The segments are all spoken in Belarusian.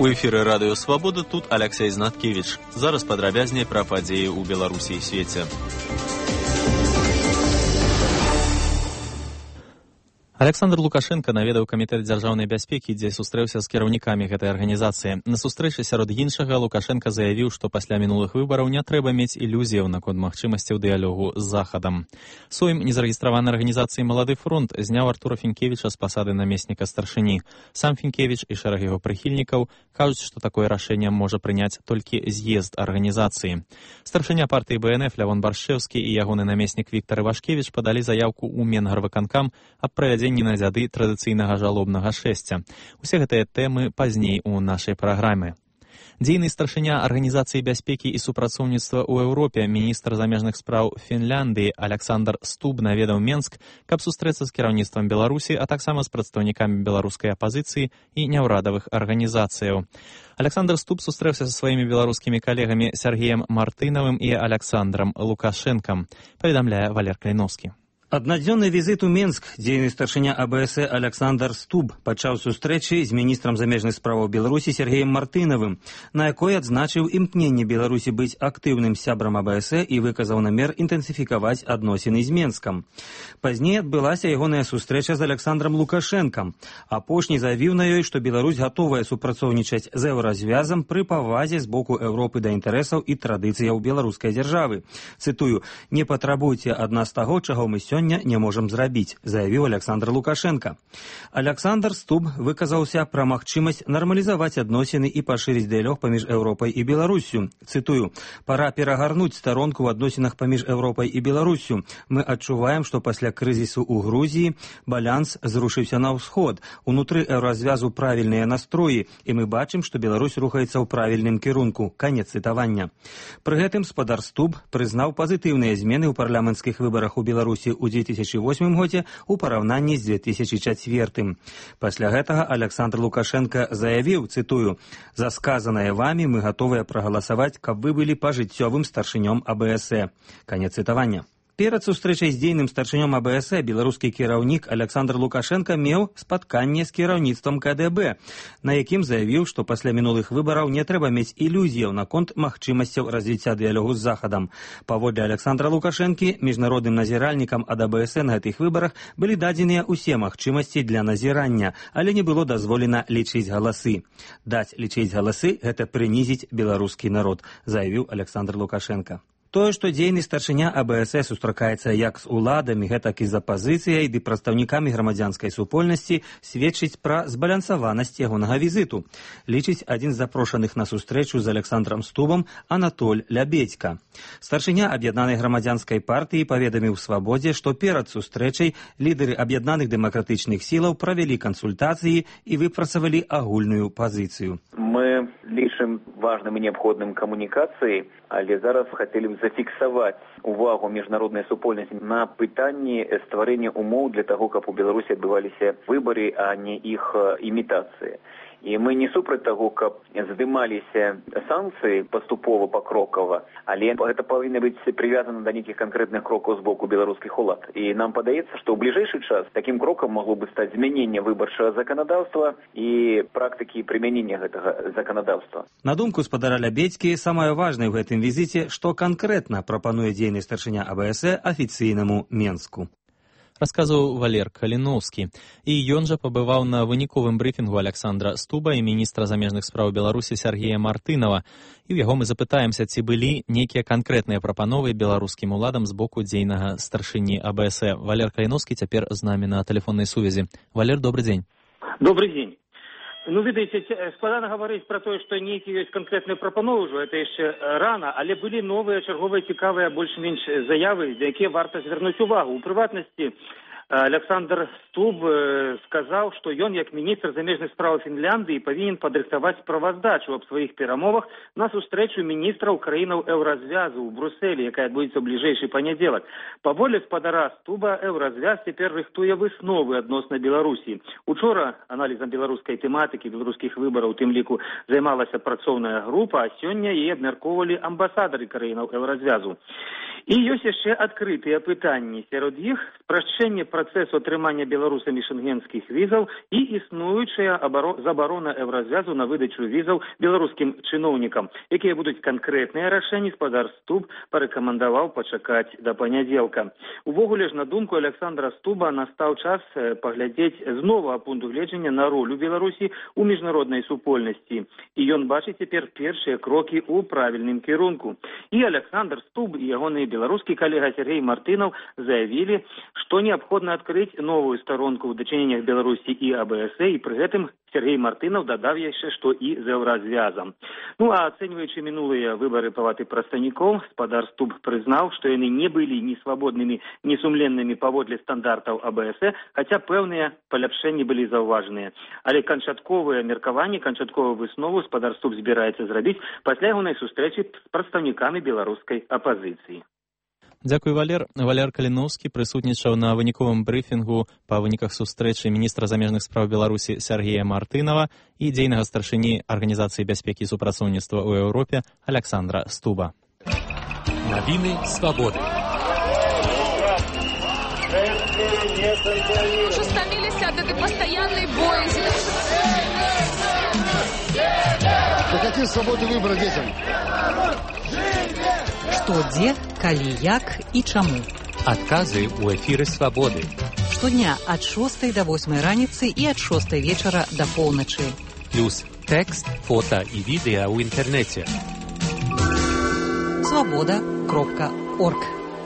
У эфіры радыё Свабода, тут Алексей Знаткевич. Зараз падрабязней пра падзеі ў Беларусі і свеце. Александр Лукашенко наведаў камітэт дзяржаўнай бяспекі, дзе сустрэўся з кіраўнікамі гэтай арганізацыі. На сустрэчы сярод іншага Лукашенко заявіў, што пасля мінулых выбараў не трэба мець ілюзіяў наконт магчымасцяў дыялогу з Захадам. Сойм незарэгістраванай арганізацыі «Малады фронт» зняў Артура Фінкевіча з пасады намесніка старшыні. Сам Фінкевіч і шэраг яго прыхільнікаў кажуць, што такое рашэнне можа прыняць толькі з'езд арганізацыі. Старшыня партыі БНФ Лявон Баршчэўскі і ягоны намеснік Віктар Івашкевіч падалі заявку ў Менгарвыканкам аб правядзенні на дзяды традыцыйнага жалобнага шэсця. Усе гэтыя тэмы пазней у нашай праграме. Дзейны старшыня Арганізацыі бяспекі і супрацоўніцтва ў Еўропе, міністр замежных спраў Фінляндыі Александр Стуб наведаў Менск, каб сустрэцца з кіраўніцтвам Беларусі, а таксама з прадстаўнікамі беларускай апазіцыі і няўрадавых арганізацыяў. Александр Стуб сустрэўся са сваімі беларускімі калегамі Сергеем Мартынавым і Александром Лукашэнкам, паведамляе Валер Клейновскі. Аднадзённы візіт у Менск дзейны старшыня АБС Александр Стуб пачаў сустрэчы з міністрам замежных справаў Беларусі Сергеем Мартынавым, на якой адзначыў імкненне Беларусі быць актыўным сябрам АБС і выказаў намер інтэнсіфікаваць адносіны з Менскам. Пазней адбылася ягоная сустрэча з Александром Лукашэнкам. Апошні заявіў на ёй, што Беларусь гатовая супрацоўнічаць з еўразвязам пры павазе з боку Еўропы да інтарэсаў і традыцыяў беларускай дзяржавы. Цытую: «Не патрабуйце ад нас таго, чаго мы сёння не можам зрабіць», заявіў Александр Лукашенко. Александр Стуб выказаўся пра магчымасць нармалізаваць адносіны і пашырыць дыялог паміж Еўропай і Беларуссю. Цытую: «Пара перагарнуць старонку ў адносінах паміж Еўропай і Беларуссю. Мы адчуваем, што пасля крызісу ў Грузіі баланс зрушыўся на ўсход. Унутры еўразвязу правільныя настроі, і мы бачым, што Беларусь рухаецца ў правільным кірунку». Канец цытавання. Пры гэтым спадар Стуб прызнаў пазітыўныя змены ў парламенцкіх выбарах у Беларусі ў 2008 годзе у параўнанні з 2004. Пасля гэтага Александр Лукашенко заявіў, цытую: «За сказанае вамі мы гатовыя прагаласаваць, каб вы былі пажыццёвым старшынём АБС». Канец цытавання. Перад сустрэчай з дзейным старшынём АБС беларускі кіраўнік Александр Лукашенко меў спатканне з кіраўніцтвам КДБ, на якім заявіў, што пасля мінулых выбараў не трэба мець ілюзіяў наконт магчымасцяў развіцця дыялогу з Захадам. Паводле Александра Лукашэнкі, міжнародным назіральнікам ад АБС на гэтых выбарах былі дадзеныя ўсе магчымасці для назірання, але не было дазволена лічыць галасы. «Даць лічыць галасы – гэта прынізіць беларускі народ», заявіў Александр Лукашенко. Тое, што дзейны старшыня АБС сустракаецца як з уладамі, гэтак і з апазіцыяй ды прадстаўнікамі грамадзянскай супольнасці, сведчыць пра збалансаванасць ягонага візіту, лічыць адзін з запрошаных на сустрэчу з Александром Стубам Анатоль Лябедзька. Старшыня аб'яднанай грамадзянскай партыі паведаміў Свабодзе, што перад сустрэчай лідары аб'яднаных дэмакратычных сілаў правялі кансультацыі і выпрацавалі агульную пазіцыю. Мы лічым важным і неабходным камунікацыі, але зараз хацелі б зафіксаваць увагу міжнароднай супольнасці на пытанні стварэння умоў для таго, каб у Беларусі адбываліся выбары, а не іх імітацыі. І мы не супраць таго, каб здымаліся санкцыі паступова, пакрокава, але гэта павінна быць прывязана да нейкіх канкрэтных крокаў з боку беларускіх улад. І нам падаецца, што ў бліжэйшы час такім крокам магло бы стаць змяненне выбарчага заканадаўства і практыкі прымянення гэтага заканадаўства. На думку спадара Лябедзькі, самае важнае ў гэтым візіце, што канкрэтна прапануе дзейны старшыня АБС афіцыйнаму Менску. Расказваў Валер Клейновскі. І ён жа пабываў на выніковым брыфінгу Александра Стуба і міністра замежных спраў Беларусі Сергея Мартынава. І ў яго мы запытаемся, ці былі нейкія канкрэтныя прапановы беларускім уладам з боку дзейнага старшыні АБС. Валер Клейновскі цяпер з намі на тэлефоннай сувязі. Валер, добры дзень. Добрый день. Ну, ведаеце, складана гаварыць пра тое, што нейкія ёсць канкрэтныя прапановы ўжо, гэта яшчэ рана, але былі новыя чарговыя цікавыя больш-менш заявы, за якія варта звярнуць увагу. У прыватнасці Александр Стуб сказаў, што ён, як міністр замежных спраў Фінляндыі, павінен падрыхтаваць справаздачу аб сваіх перамовах на сустрэчу міністраў краінаў еўразвязу ў Брусэлі, якая адбудзецца ў бліжэйшы панядзелак. Паводле спадара Стуба, еўразвяз цяпер рыхтуе высновы адносна Беларусі. Учора аналізам беларускай тэматыкі, беларускіх выбараў, у тым ліку, займалася працоўная група, а сёння яе абмяркоўвалі амбасадары краінаў еўразвязу. І ёсць яшчэ адкрытыя пытанні. Сярод іх спрашчэнне працэсу атрымання беларусамі шенгенскіх візаў і існуючая забарона Еўразвязу на выдачу візаў беларускім чыноўнікам. Якія будуць канкрэтныя рашэнні, спадар Стуб парэкамандаваў пачакаць да панядзелка. Увогуле ж, на думку Александра Стуба, настаў час паглядзець з новага пункту гледжання на ролю Беларусі ў міжнароднай супольнасці. І ён бачыць цяпер першыя крокі ў правільным кірунку. І Александр Стуб і ягоны беларускі калега Сергей Мартынов заявілі, што неабходна адкрыць новую старонку ў дачыненнях Беларусі і АБС, і пры гэтым Сергей Мартынов дадаў яшчэ, што і з Еўразвязам. Ну, а ацэньваючы мінулыя выбары палаты прадстаўнікоў, спадар Стуб прызнаў, што яны не былі ні свабоднымі, ні сумленнымі паводле стандартаў АБС, хаця пэўныя паляпшэнні былі заўважаныя. Але канчатковае меркаванне, канчатковую выснову спадар Стуб збіраецца зрабіць пасля ягонай сустрэчы з прадстаўнікамі беларускай апазіцыі. Дзякуй, Валер. Валер Каліноўскі прысутнічаў на выніковым брыфінгу па выніках сустрэчы міністра замежных спраў Беларусі Сергея Мартынова і дзейнага старшыні Арганізацыі бяспекі і супрацоўніцтва ў Еўропе Александра Стуба. Навіны свабоды. Уже стаміліся ад этой пастаяннай боязі. Какие свободы выбора детям? Што, дзе, калі, як і чаму. Адказы ў эфіры свабоды. Штодня ад 6 до 8 раніцы і ад 6 вечара до поўначы. Плюс тэкст, фота і відэа ў інтэрнэце. Свабода.орг.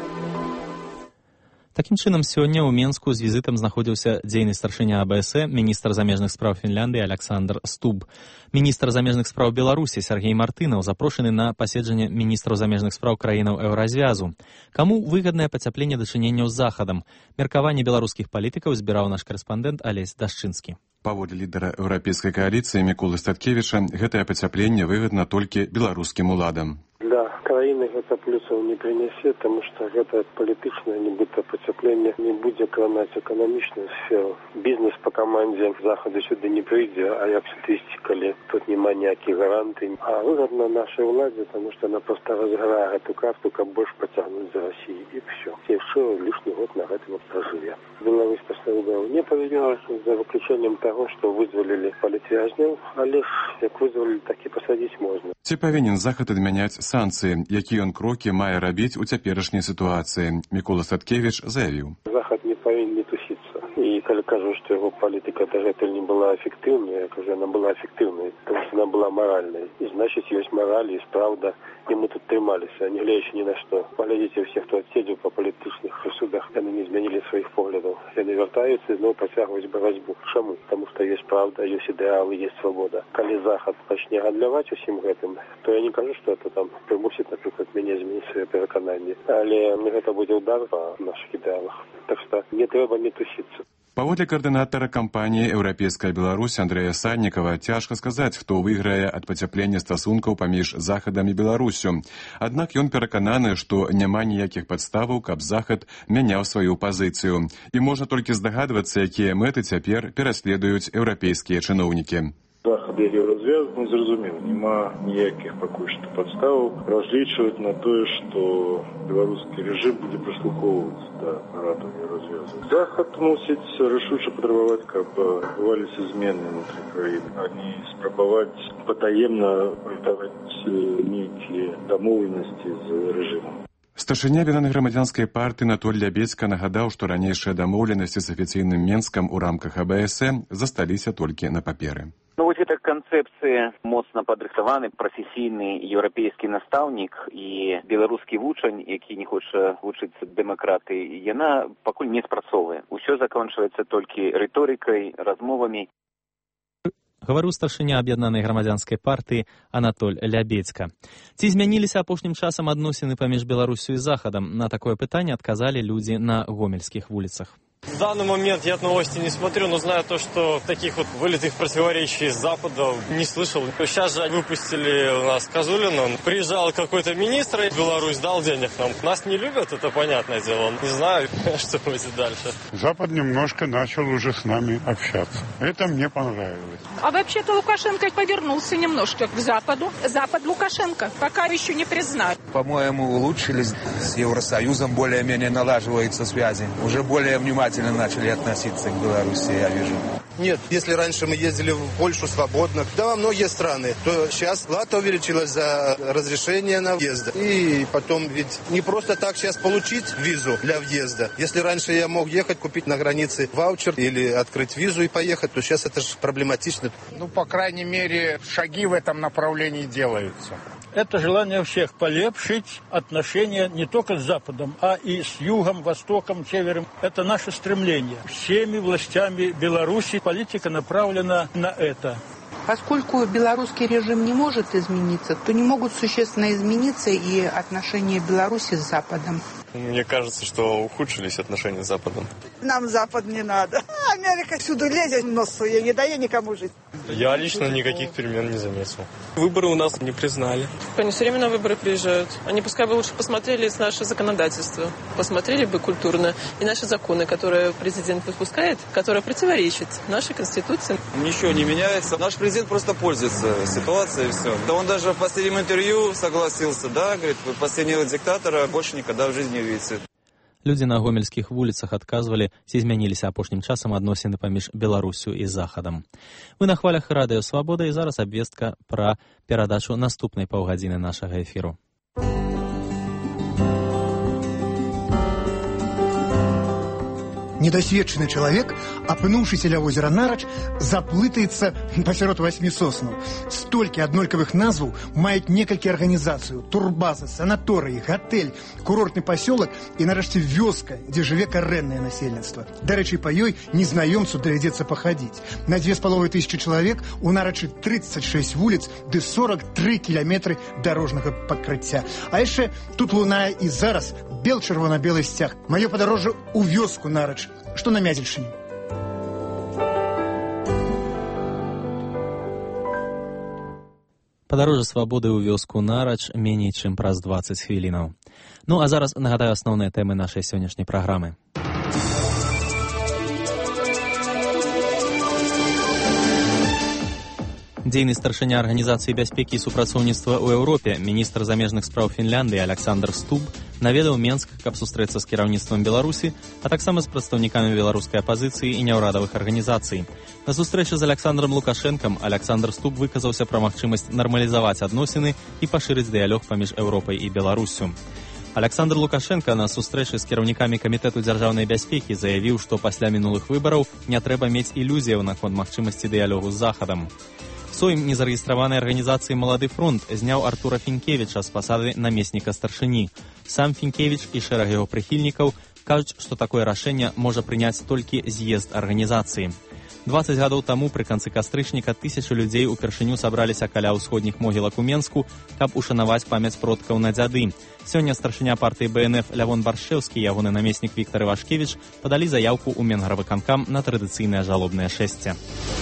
Такім чынам, сёння ў Менску з візітам знаходзіўся дзейны старшыня АБС, міністр замежных спраў Фінляндыі Александр Стуб. Міністр замежных спраў Беларусі Сергей Мартынов запрошаны на паседжанне міністраў замежных спраў краінаў Еўразвязу. Каму выгаднае пацяпленне дачыненняў з Захадам? Меркаванне беларускіх палітыкаў збіраў наш карэспандэнт Алесь Дашчынскі. Паводле лідара еўрапейскай кааліцыі Міколы Статкевіча, гэтае пацяпленне выгадна толькі беларускім уладам. Да, краіны гэта плюсаў не прынясе, таму што гэта палітычнае нібыта пацяпленне не будзе кранаць эканамічную сферу. Бізнес па камандзе Захаду сюды не прыйдзе, а як сюды ісці, калі тут няма ніякіх гарантый. А выгадна нашай уладзе, таму што яна проста разграе гэту карту, каб больш пацягнуць за Расіі, і ўсё. І яшчэ лішні год на гэтым пражыве. Беларусь пасля выбараў не павінна, за выключэннем таго, што вызвалілі палітвязняў, але ж як вызвалілі, так і пасадзіць можна. Ці павінен Захад адмяняць санкцыі, якія ён крокі мае рабіць у цяперашняй сітуацыі? Мікола Статкевіч заявіў. Захад не павінен не тусіцца. І калі кажу, што яго палітыка дагэтуль не была эфектыўнай, я кажу, яна была эфектыўнай, тому што яна была маральнай. І значыць, ёсць мараль, ёсць праўда, і мы тут трымаліся, не глядзячы ні на што. Паглядзіце ўсе, хто адседзеў па палітычных прысудах, яны не змянілі сваіх поглядаў. Яны вяртаюцца і зноў працягваюць барацьбу. Чаму? Таму што ёсць праўда, ёсць ідэалы, ёсць свабода. Калі Захад пачне гандляваць усім гэтым, то я не кажу, што это там прымусіць, напрыклад, мяне змяніць свае перакананні. Але гэта будзе ўдар па нашых ідэалах. Так што не трэба не тусіцца. Паводле каардынатара кампаніі «Еўрапейская Беларусь» Андрэя Саннікава цяжка сказаць, хто выйграе ад пацяплення стасункаў паміж Захадам і Беларуссю. Аднак ён перакананы, што няма ніякіх падставаў, каб Захад мяняў сваю пазіцыю. І можна толькі здагадвацца, якія мэты цяпер пераследуюць еўрапейскія чыноўнікі. Захад і Еўразвяз, зразумела, няма ніякіх пакуль што падставаў разлічваць на тое, што беларускі рэжым будзе прыслухоўвацца да парадаў Еўразвязу. Захад мусіць рашуча патрабаваць, каб адбываліся змены ўнутры краіны, а не спрабаваць патаемна прытаваць нейкія дамоўленасці з рэжымам. Старшыня беларускай грамадзянскай партыі Анатоль Лябедзька нагадаў, што ранейшыя дамоўленасці з афіцыйным Менскам у рамках АБС засталіся толькі на паперы. Ну, вось гэта канцэпцыя моцна падрыхтаваны прафесійны еўрапейскі настаўнік і беларускі вучань, які не хоча вучыцца дэмакратыі, яна пакуль не спрацоўвае. Усё заканчваецца толькі рыторыкай, размовамі. Гаварыў старшыня аб'яднанай грамадзянскай партыі Анатоль Лябедзька. Ці змяніліся апошнім часам адносіны паміж Беларуссю і Захадам? На такое пытанне адказалі людзі на гомельскіх вуліцах. В данный момент я новости не смотрю, но знаю то, что таких вот вылитых противоречий с Запада не слышал. Сейчас же выпустили у нас Козулина. Приезжал какой-то министр, Беларусь дал денег нам. Нас не любят, это понятное дело. Не знаю, что будет дальше. Запад немножко начал уже с нами общаться. Это мне понравилось. А вообще-то Лукашенко повернулся немножко к Западу. Запад Лукашенко пока еще не признают. По-моему, улучшились. С Евросоюзом более-менее налаживаются связи. Уже более внимательно уважительно начали относиться к Беларуси, я вижу. Нет, если раньше мы ездили в Польшу свободно, да, во многие страны, то сейчас плата увеличилась за разрешение на въезд. И потом ведь не просто так сейчас получить визу для въезда. Если раньше я мог ехать, купить на границе ваучер или открыть визу и поехать, то сейчас это же проблематично. Ну, по крайней мере, шаги в этом направлении делаются. Это желание всех полепшить отношения не только с Западом, а и с Югом, Востоком, Севером. Это наше стремление. Всеми властями Беларуси политика направлена на это. Поскольку белорусский режим не может измениться, то не могут существенно измениться и отношения Беларуси с Западом. Мне кажется, что ухудшились отношения с Западом. Нам Запад не надо. Америка всюду лезет в нос свой, не дает никому жить. Я лично никаких перемен не заметил. Выборы у нас не признали. Они все время на выборы приезжают. Они пускай бы лучше посмотрели наше законодательство, посмотрели бы культурно и наши законы, которые президент выпускает, которые противоречат нашей конституции. Ничего не меняется. Наш президент просто пользуется ситуацией и все. Да он даже в последнем интервью согласился, да, говорит, последнего диктатора больше никогда в жизни не увидите. Людзі на гомельскіх вуліцах адказвалі, ці змяніліся апошнім часам адносіны паміж Беларусю і Захадам. Вы на хвалях радыё Свабода, і зараз абвестка пра перадачу наступнай паўгадзіны нашага эфіру. Недосведченный человек, опынувшийся ля озера Нарач, заплытается посярод 8 соснаў. Столькі аднолькавых назваў маюць некалькі арганізацыяў: турбаза, санаторый, гатэль, курортны пасёлак і, нарэшце, вёска, дзе жыве карэннае насельніцтва. Дарэчы, па ёй незнаёмцу давядзецца пахадзіць. На 2500 чалавек у Нарачы 36 вуліц ды 43 кіламетры дарожнага пакрыцця. А яшчэ тут лунае і зараз бел-чырвона-белы сцяг. Маё падарожжа ў вёску Нарач, што на Мязельшыне. Падарожжа Свабоды ў вёску Нарач меней чым праз 20 хвілінаў. Ну а зараз нагадаю асноўныя тэмы нашай сённяшняй праграмы. Дзейны старшыня Арганізацыі бяспекі і супрацоўніцтва ў Еўропе, міністр замежных спраў Фінляндыі Александр Стуб наведаў Менск, каб сустрэцца з кіраўніцтвам Беларусі, а таксама з прадстаўнікамі беларускай апазіцыі і няўрадавых арганізацый. На сустрэчы з Александром Лукашэнкам Александр Стуб выказаўся пра магчымасць нармалізаваць адносіны і пашырыць дыялог паміж Еўропай і Беларуссю. Александр Лукашенко на сустрэчы з кіраўнікамі камітэту дзяржаўнай бяспекі заявіў, што пасля мінулых выбараў не трэба мець ілюзіяў наконт магчымасці дыялогу з Захадам. Сойм незарэгістраванай арганізацыі «Малады фронт» зняў Артура Фінкевіча з пасады намесніка старшыні. Сам Фінкевіч і шэраг яго прыхільнікаў кажуць, што такое рашэнне можа прыняць толькі з'езд арганізацыі. 20 гадоў таму пры канцы кастрычніка 1000 людзей упершыню сабраліся каля ўсходніх могілак у Менску, каб ушанаваць памяць продкаў на дзяды. Сёння старшыня партыі БНФ Лявон Баршэўскі і ягоны намеснік Віктар Івашкевіч падалі заяўку ў Менгарвыканкам на традыцыйнае жалобнае шэсце.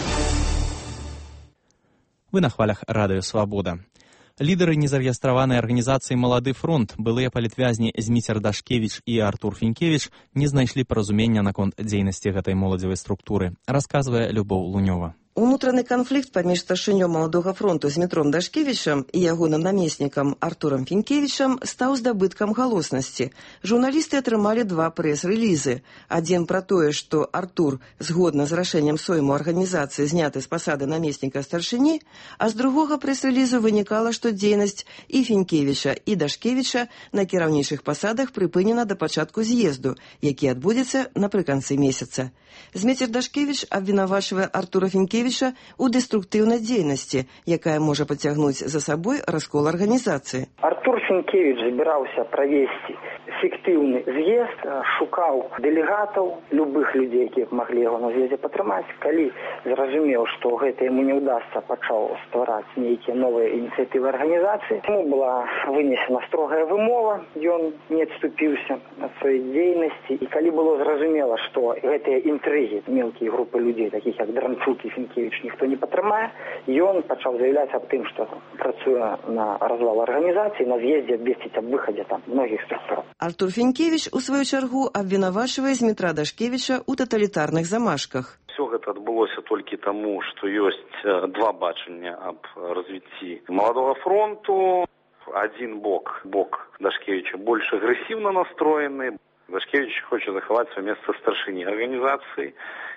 Вы на хвалях радыё Свабода. Лідары незарэгістраванай арганізацыі «Малады фронт», былыя палітвязні Зміцер Дашкевіч і Артур Фінкевіч, не знайшлі паразумення наконт дзейнасці гэтай моладзевай структуры, расказвае Любоў Лунёва. Унутраны канфлікт паміж старшынём Маладога фронту Змітром Дашкевічам і ягоным намеснікам Артурам Фінкевічам стаў здабыткам галоснасці. Журналісты атрымалі 2 прэс-рэлізы. Адзін пра тое, што Артур, згодна з рашэннем сойму арганізацыі, зняты з пасады намесніка старшыні, а з другога прэс-рэлізу вынікала, што дзейнасць і Фінкевіча, і Дашкевіча на кіраўнічых пасадах прыпынена да пачатку з'езду, які адбудзецца напрыканцы месяца. Зміцер Дашкевіч абвінавачвае Артура Фінкевіча у дэструктыўнай дзейнасці, якая можа пацягнуць за сабой раскол арганізацыі. Артур Фінкевіч збіраўся правесці фіктыўны з'езд, шукаў дэлегатаў, любых людзей, якія маглі яго на з'ездзе падтрымаць. Калі зразумеў, што гэта яму не ўдасца, пачаў ствараць нейкія новыя ініцыятывы арганізацыі. Яму была вынесена строгая вымова, ён не адступіўся ад сваёй дзейнасці. І калі было зразумела, што гэтыя інтрыгі, мелкія групы людзей, такіх як Дранчук і Фінкевіч, ніхто не падтрымае, ён пачаў заявляць аб тым, што працуе на развал арганізацыі, на з'ездзе абвесціць аб выхадзе там многіх структураў. Артур Фінкевіч, у сваю чаргу, абвінавачвае Змітра Дашкевіча ў таталітарных замашках. Все гэта адбылося толькі таму, што ёсць 2 бачання аб развіцці Маладога фронту. Адзін бок Дашкевіча больш агрэсіўна настроены, Дашкевич хочет заховать свое место старшини организации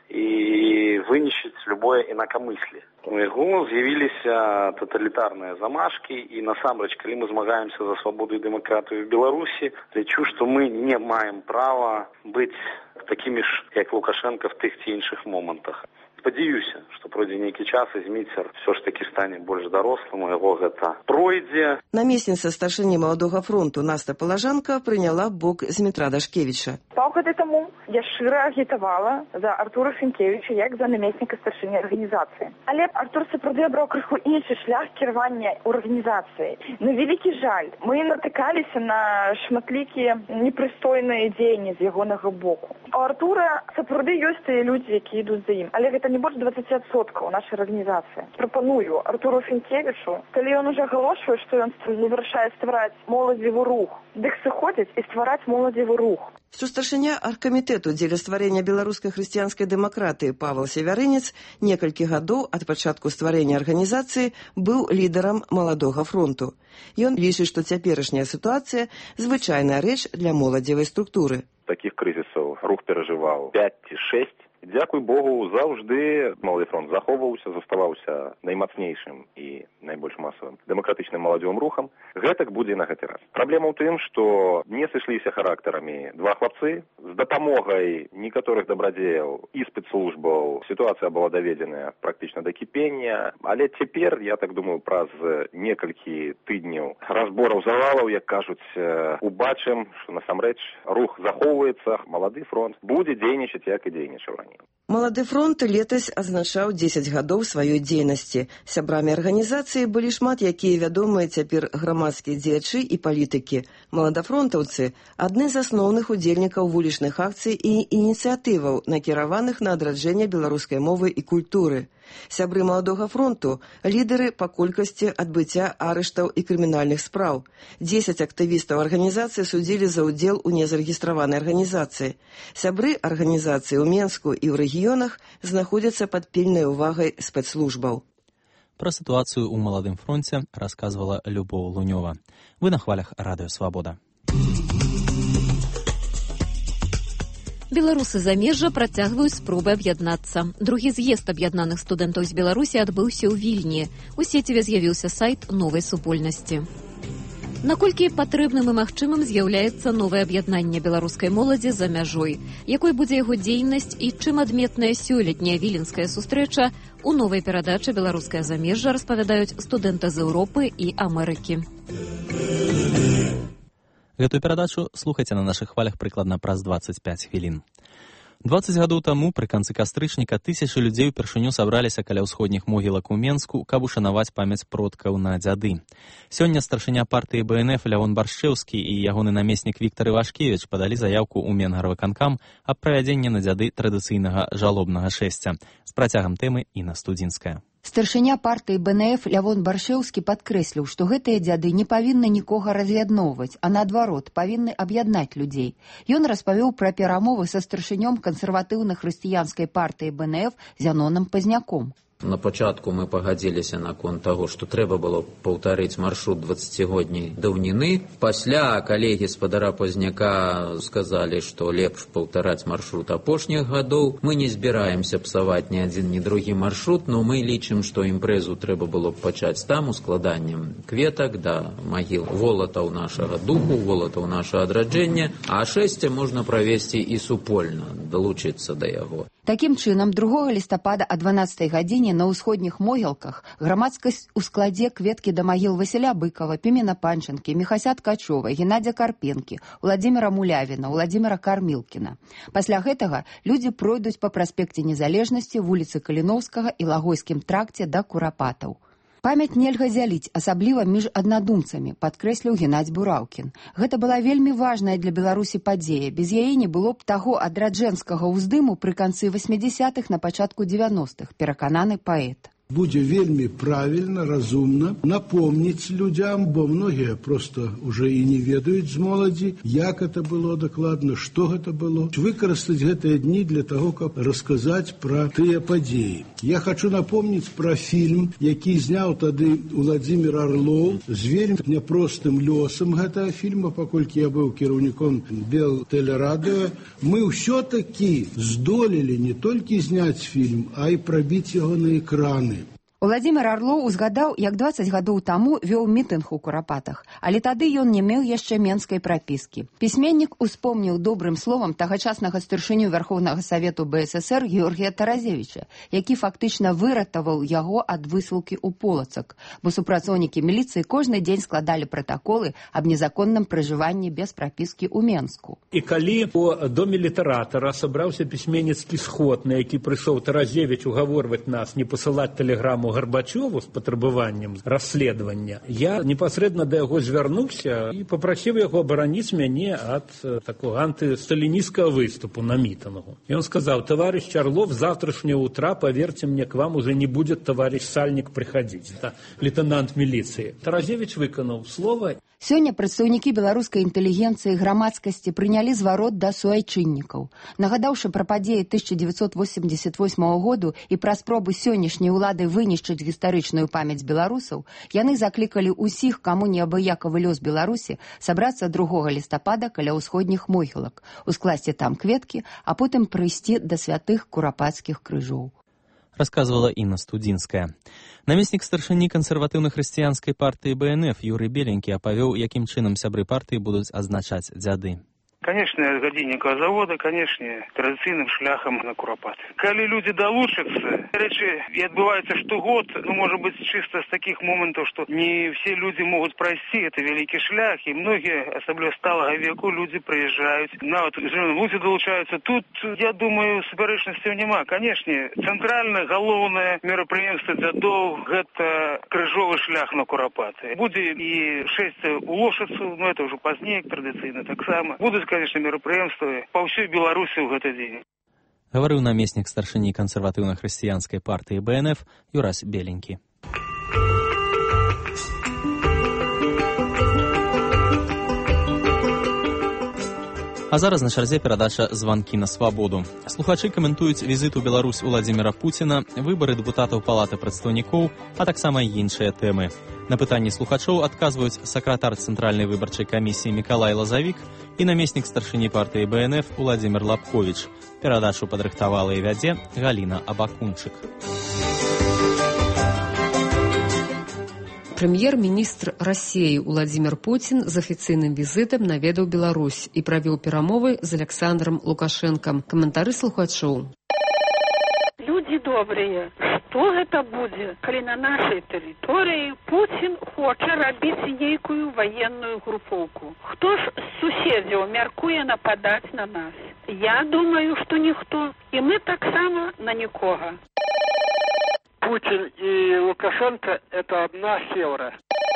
и вынищить любое инакомыслие. У яго з'явіліся тоталітарныя замашкі, і насамрэч, калі мы змагаемся за свабоду і дэмакратыю в Беларусі, лічу, што мы не маем права быць такімі ж, як Лукашенко в тых ці іншых момантах. Спадзяюся, што пройдзе нейкі час, і Зміцер все ж таки стане больш дарослым, у яго гэта пройдзе. Намесніца старшыні Маладога фронту Наста Палажанка прыняла бок Змітра Дашкевіча. Паўгады таму я шчыра агітавала за Артура Фінкевіча як за намесніка старшыні арганізацыі. Але Артур сапраўды абраў крыху іншы шлях кіравання арганізацыяй. На вялікі жаль, мы натыкаліся на шматлікія непрыстойныя дзеянні з ягонага боку. У Артура сапраўды ёсць тыя людзі, якія ідуць за ім, але гэта не больш 20% нашай арганізацыі. Прапаную Артуру Фінкевічу, калі ён уже агалошвае, што ён вырашае ствараць моладзевы рух, дык сыходзіць і ствараць моладзевы рух. Сустаршыня аргкамітэту дзеля стварэння беларускай хрысціянскай дэмакратыі Павел Севярынец некалькі гадоў ад пачатку стварэння арганізацыі быў лідарам Маладога фронту. Ён лічыць, што цяперашняя сітуацыя звычайная рэч для моладзевай структуры. Такіх крызісаў рух перажываў 5 ці 6. Дзякуй Богу, заўжды Малады фронт захоўваўся, заставаўся наймацнейшым і найбольш масавым дэмакратычным маладзёвым рухам. Гэтак будзе і на гэты раз. Праблема ў тым, што не сышліся характарамі два хлапцы. З дапамогай некаторых дабрадзеяў і спецслужбаў сітуацыя была даведзеная практычна да кіпення, але цяпер, я так думаю, праз некалькі тыдняў разбораў завалаў, як кажуць, убачым, што насамрэч рух захоўваецца, Малады фронт будзе дзейнічаць, як і дзейнічаў раней. Малады фронт летась азначаў 10 гадоў сваёй дзейнасці. Сябрамі арганізацыі былі шмат якія вядомыя цяпер грамадскія дзеячы і палітыкі. Маладафронтаўцы – адны з асноўных удзельнікаў вулічных акцый і ініцыятываў, накіраваных на адраджэнне беларускай мовы і культуры. Сябры Маладога фронту – лідары па колькасці адбыцця арыштаў і крымінальных спраў. 10 актывістаў арганізацыі судзілі за ўдзел у незарэгістраванай арганізацыі. Сябры арганізацыі ў Менску і ў рэгіёнах знаходзяцца пад пільнай увагай спецслужбаў. Пра сітуацыю ў Маладым фронце расказвала Любоў Лунёва. Вы на хвалях Радыё Свабода. Беларусы замежжа працягваюць спробы аб'яднацца. Другі з'езд аб'яднаных студэнтаў з Беларусі адбыўся ў Вільні. У сеціве з'явіўся сайт новай супольнасці. Наколькі патрэбным і магчымым з'яўляецца новае аб'яднанне беларускай моладзі за мяжой? Якой будзе яго дзейнасць і чым адметная сёлетняя віленская сустрэча? У новай перадачы «Беларускае замежжа» распавядаюць студэнты з Еўропы і Амерыкі. Гэтую перадачу слухайце на нашых хвалях прыкладна праз 25 хвілін. 20 гадоў таму, пры канцы кастрычніка, тысячы людзей упершыню сабраліся каля ўсходніх могілак у Менску, каб ушанаваць памяць продкаў на дзяды. Сёння старшыня партыі БНФ Лявон Баршчэўскі і ягоны намеснік Віктар Івашкевіч падалі заявку ў Менгарвыканкам аб правядзенні на дзяды традыцыйнага жалобнага шэсця. З працягам тэмы Інна Студзінская. Старшыня партыі БНФ Лявон Баршчэўскі падкрэсліў, што гэтыя дзяды не павінны нікога раз'ядноўваць, а наадварот, павінны аб'яднаць людзей. Ён распавёў пра перамовы са старшынём кансерватыўна-хрысціянскай партыі БНФ Зянонам Пазняком. На пачатку мы пагадзіліся наконт таго, што трэба было паўтарыць маршрут 20-годняй даўніны. Пасля калегі спадара Пазняка сказалі, што лепш паўтараць маршрут апошніх гадоў. Мы не збіраемся псаваць ні адзін, ні другі маршрут, но мы лічым, што імпрэзу трэба было б пачаць там ускладаннем кветак да магіл волатаў нашага духу, волатаў нашага адраджэння, а шэсце можна правесці і супольна, далучыцца да яго. Такім чынам, 2 лістапада о 12 гадзіне на ўсходніх могілках грамадскасць у складзе кветкі да магіл Васіля Быкова, Пімена Панченкі, Міхася Ткачова, Геннадзя Карпенкі, Владзіміра Мулявіна, Владзіміра Кармілкіна. Пасля гэтага людзі пройдуць па праспекце Незалежнасці, вуліцы Каліноўскага і Лагойскім тракце да Курапатаў. Памяць нельга дзяліць, асабліва між аднадумцамі, падкрэсліў Геннадзь Бураўкін. Гэта была вельмі важная для Беларусі падзея. Без яе не было б таго адраджэнскага ўздыму пры канцы 80-х на пачатку 90-х, перакананы паэт. Будзе вельмі правільна, разумна напомніць людзям, бо многія просто уже і не ведаюць з моладзі, як это было дакладна, што гэта было. Выкарыстаць гэтыя дні для того, каб расказаць пра тыя падзеі. Я хочу напомніць пра фільм, які зняў тады Владимир Орлов з вельмі няпростым лёсам гэтага фільма, паколькі я быў кіраўніком Белтэлерадыо. Мы ўсё-такі здолелі не толькі зняць фільм, а і прабіць яго на экраны. Владимир Орлоў узгадаў, як 20 гадоў таму вёў мітынг у Курапатах, але тады ён не меў яшчэ менскай прапіскі. Пісьменнік успомніў добрым словам тагачаснага старшыню Вярхоўнага Савету БССР Георгія Таразевіча, які фактычна выратаваў яго ад высылкі ў Полацак, бо супрацоўнікі міліцыі кожны дзень складалі пратаколы аб незаконным пражыванні без прапіскі ў Менску. І калі у доме літаратара сабраўся пісьменніцкі сход, на які прыйшоў Таразевіч угаворваць нас не пасылаць тэлеграму Горбачеву з патрабаваннем расследавання, я непасрэдна да яго звярнуўся і папрасіў яго абараніць мяне ад такога антысталінісцкага выступу на мітынгу. Ён сказаў: товарищ Орлов, завтрашнего утра, поверьте мне, к вам уже не будет товарищ Сальник приходить. Это лейтенант милиции. Таразевич выканаў слова. Сёння прадстаўнікі беларускай інтэлігенцыі і грамадскасці прынялі зварот да суайчыннікаў. Нагадаўшы пра падзеі 1988 году і пра спробы сённяшняй улады вынішчыць гістарычную памяць беларусаў, яны заклікалі ўсіх, каму неабыякавы лёс Беларусі, сабрацца 2 лістапада каля ўсходніх могілак, ускласці там кветкі, а потым прыйсці да святых курапацкіх крыжоў. Рассказывала Инна Студинская. Намеснік старшыні кансерватыўна-хрысціянскай партыі БНФ Юрый Беленькі апавёў, якім чынам сябры партыі будуць адзначаць дзяды. Конечно, гадзіннікаў завода, конечно, традыцыйным шляхам на Курапаты. Калі люди долучатся, речи и отбывается штогод, может быть, чисто с таких моментов, что не все люди могут пройти, это великий шлях, и многие, особенно сталого веку, люди приезжают, нават люди долучаются. Тут, я думаю, супярэчнасцяў нема. Конечно, центральное, галоўнае мерапрыемства дзядоў — это крыжовы шлях на Курапаты. Будзе и шэсце ў Лошыцу, но это уже пазней, традыцыйна таксама. Будуць, конечно, мерапрыемствы па ўсёй Беларусі ў гэты дзень. Гаварыў намеснік старшыні кансерватыўна-хрысціянскай партыі БНФ Юрась Беленькі. А зараз на чарзе перадача «Званкі на свабоду». Слухачы каментуюць візіт у Беларусь Владзіміра Пуціна, выбары дэпутатаў Палаты прадстаўнікоў, а таксама іншыя тэмы. На пытанні слухачоў адказваюць сакратар Цэнтральнай выбарчай камісіі Мікалай Лазавік і намеснік старшыні партыі БНФ Уладзімір Лапковіч. Перадачу падрыхтавала і вядзе Галіна Абакунчык. Прэм'ер-міністр Расіі Владзімір Пуцін з афіцыйным візітам наведаў Беларусь і правёў перамовы з Александром Лукашэнкам. Каментары слухачоў. Людзі добрыя, што гэта будзе, калі на нашай тэрыторыі Пуцін хоча рабіць нейкую ваенную групоўку? Хто ж з суседзяў мяркуе нападаць на нас? Я думаю, што ніхто, і мы таксама на нікога. Путин и Лукашенко – это одна севра.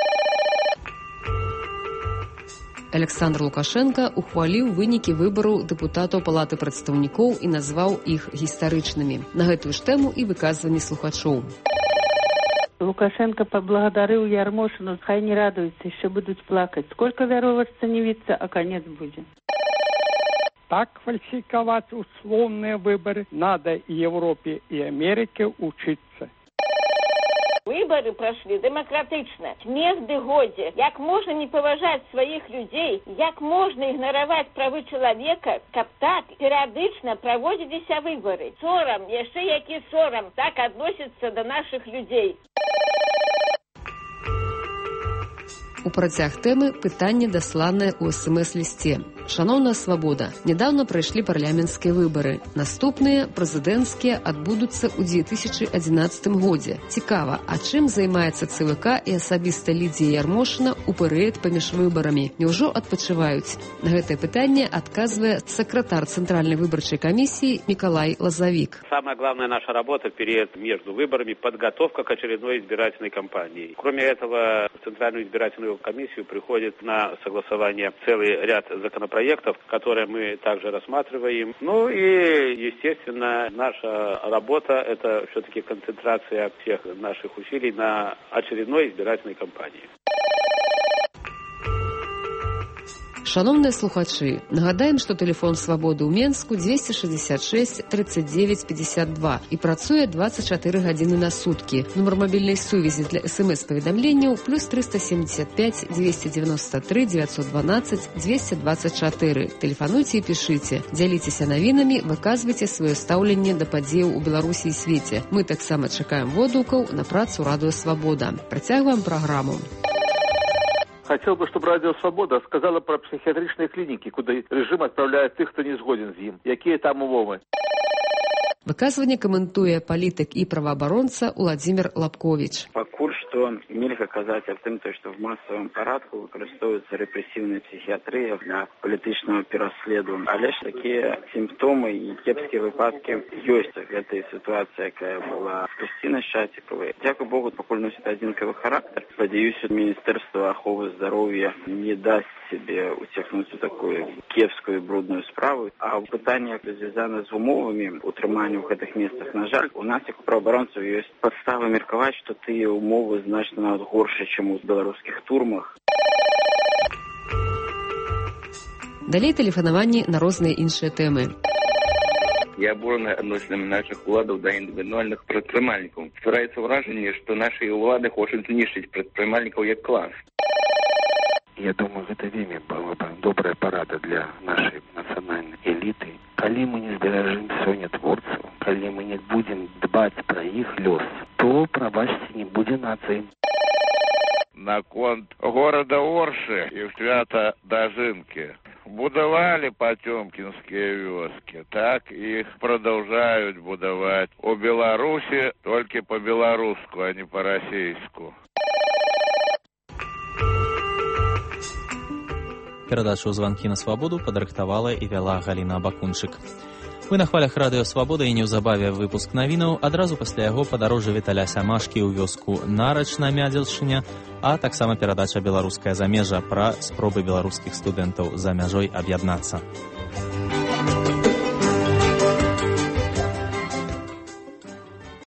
Александр Лукашенко ухваліў вынікі выбараў дэпутатаў Палаты прадстаўнікоў і назваў іх гістарычнымі. На гэтую ж тэму і выказванні слухачоў. Лукашенко поблагодарил Ярмошину, хай не радуется, еще будут плакать. Сколько вероваться не видится, а конец будет. Так фальсификовать условные выборы надо и Европе, и Америке учиться. Выборы прошли демократично. Смех ды годзе. Як можно не поважать своих людей, як можно игноровать правы человека, каб так периодично проводились выборы. Сорам, яшчэ які сорам, так относится до наших людей. У працяг тэмы пытанне дасланае ў СМС-лісце. Шаноўная свабода, нядаўна прайшлі парламенцкія выбары. Наступныя прэзідэнцкія адбудуцца ў 2011 годзе. Цікава, а чым займаецца ЦВК і асабіста Лідзія Ярмошына ў перыяд паміж выбарамі? Няўжо адпачываюць? На гэтае пытанне адказвае сакратар Центральной выборчей комиссии Миколай Лазавик. Самая главная наша работа в период между выборами – подготовка к очередной избирательной кампании. Кроме этого, в Центральную избирательную комиссию приходит на согласование целый ряд законопроектов, законопроектов, которые мы также рассматриваем. Ну и, естественно, наша работа – это все-таки концентрация всех наших усилий на очередной избирательной кампании. Шановныя слухачы, нагадаем, што тэлефон свабоды ў Менску 266 39 52 і працуе 24 гадзіны на суткі. Нумар мабільнай сувязі для СМС-паведамленняў плюс 375 293 912 224. Тэлефануйце і пішыце. Дзяліцеся навінамі, выказвайце сваё стаўленне да падзеяў у Беларусі і свеце. Мы таксама чакаем водгукаў на працу Радыё Свабода. Працягваем праграму. Хотел бы, чтобы Радио Свобода сказала про психиатричные клиники, куда режим отправляет тех, кто не сгоден с ним. Какие там умовы? Выказванне каментуе палітык і праваабаронца Уладзімір Лапковіч. Пакуль што нельга казаць аб тым, што в масавым парадку выкарыстоўваецца рэпрэсіўная псіхіятрыя для палітычнага пераследу. Але ж такія сімптомы і кепскія выпадкі ёсць. Гэта сітуацыя, якая была з Крысцінай Шацікавай. Дзякуй Богу, пакуль носіць адзінкавы характар. Спадзяюся, Міністэрства аховы здароўя не дасць себе уцягнуць у такую кепскую брудную справу. А пытанне, звязанае з умовамі утрымання у гэтых месцах, на жаль, у нас, як у праваабаронцаў, ёсць падставы меркаваць, што тыя умовы значна нават горшыя, чым у беларускіх турмах. Далей тэлефанаванні на розныя іншыя тэмы. Я абураны адносінамі нашых уладаў да індывідуальных прадпрымальнікаў. Ствараецца ўражанне, што нашы улады хочуць знішчыць прадпрымальнікаў як клас. Я думаю, гэта вельмі была бы добрая парада для нашай нацыянальнай эліты. Калі мы не зберажым сёння творцаў, калі мы не будзем дбаць пра іх лёс, то, прабачце, не будзе нацыі. Наконт горада Оршы і свята Дажынкі. Будавалі патёмкінскія вёскі, так іх прадаўжаюць будаваць. У Беларусі толькі па-беларуску, а не па-расейску. Перадачу «Званкі на свабоду» падрыхтавала і вяла Галіна Абакунчык. Вы на хвалях Радыё Свабода і неўзабаве выпуск навінаў, адразу пасля яго падарожжа Віталя Сямашкі ў вёску Нарач на Мядзелшчыне, а таксама перадача «Беларускае замежжа» пра спробы беларускіх студэнтаў за мяжой аб'яднацца.